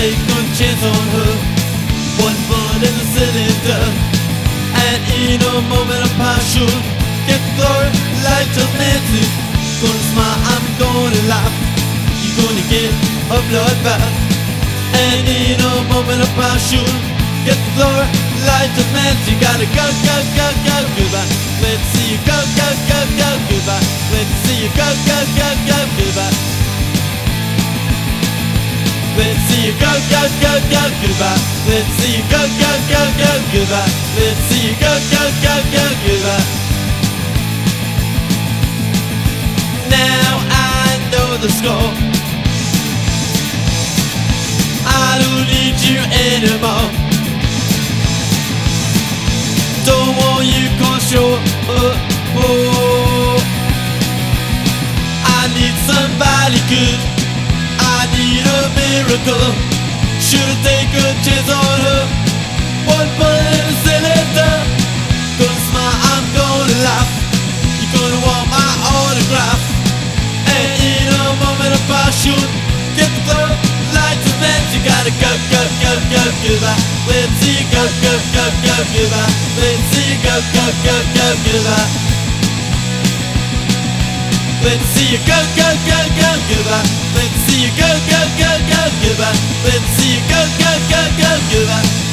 take a chance on her. One bullet in the cylinder, and in a moment of passion, get glory like just magic. Gonna smile, I'm gonna laugh. You're gonna get a bloodbath, and in a moment of passion, get glory like just magic. Gotta go, go, go, go, goodbye. Let's see you go, go, go, go, goodbye. Let's see you go, go, go, go, goodbye. Let's see you go, go, go, go, goodbye. Let's see you go, go, go, go, goodbye. Let's see you go, go, go, go, goodbye. Now I know the score. I don't need you anymore. Don't want you cause you're I need somebody good. I need a miracle. Should've taken a chance on her. One bullet in the cylinder. Gonna smile, I'm gonna laugh. You're gonna want my autograph, and in a moment of passion, get the glow like the man. You gotta go, go, go, go, goodbye. Let's see you go, go, go, go, goodbye. Let's see you go, go, go, go, goodbye. Let's see you go, go, go, go, goodbye. Let's see you go, go, go, go, goodbye. Let's see you go, go, go, go, goodbye.